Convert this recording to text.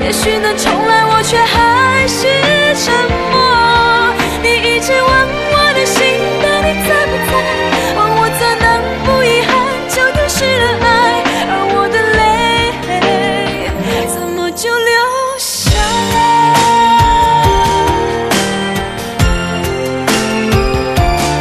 也许能重来，我却还是沉默。你一直问